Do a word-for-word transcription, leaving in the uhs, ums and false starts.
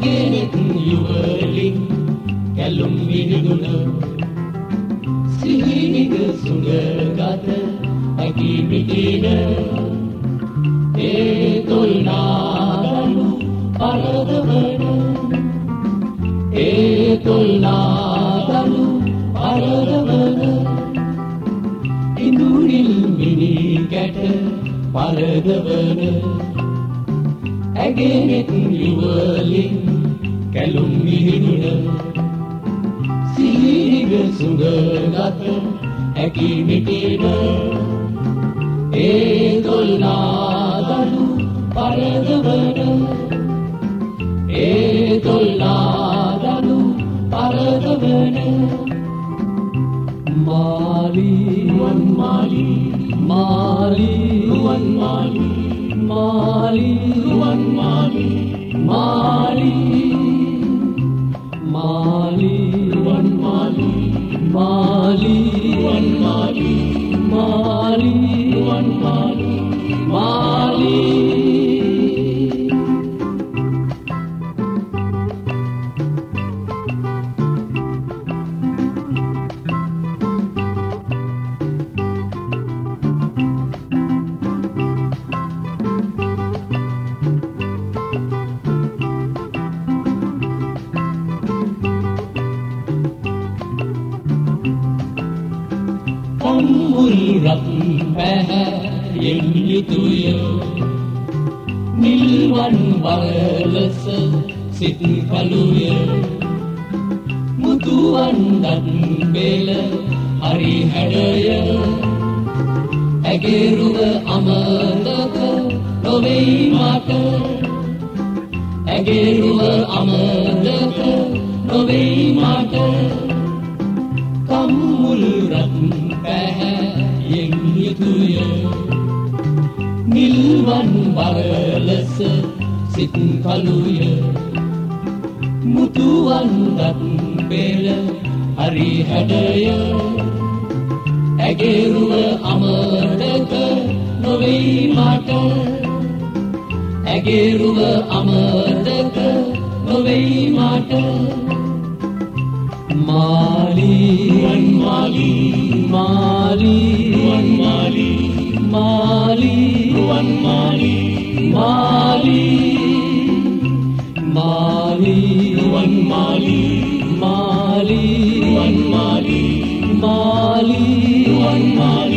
ඇගෙනෙත් යුවලින් කැලුම් විහිදුන සිහිනික සුඟගත ඇකි මිටින ඒ තොල්නාදලු පරදවන ඒ තොල්නාදලු පරදවන ඉඳුනිල් මිනි කැට පරදවන ඇගෙනෙත් යුවලින් කැලුම් විහිදුන සිහිනික සුඟගත ඇකි මිටින ඒ තොල්නාදලු පරදවන ඒ තොල්නාදලු පරදවන මාලි රුවන් මාලි මාලි රුවන් මාලි මාලි රුවන් මාලි මාලි මාලි රුවන් මාලි මාලි රුවන් මාලි මාලි රුවන් මාලි මාලි මුල්රත් පැහැයෙන් යුතුය නිල්වන් වරලස සිත් කළුය මුතුවන් දත් බෙල හරි හැඩය ඇගේරුව අමතක නොවෙයි මට ඇගේරුව අමතක නොවෙයි මට කම්මුල්රත් පැහැයෙන් යුතුය නිල්වන් වරලස සිත් කළුය මුතුවන් දත් බෙල හරි හැඩය ඇගේරුව අමතක නොවෙයි මට ඇගේරුව අමතක නොවෙයි මට මාලි රුවන් මාලි මාලි රුවන් මාලි මාලි රුවන් මාලි මාලි මාලි රුවන් මාලි මාලි රුවන් මාලි මාලි රුවන් මාලි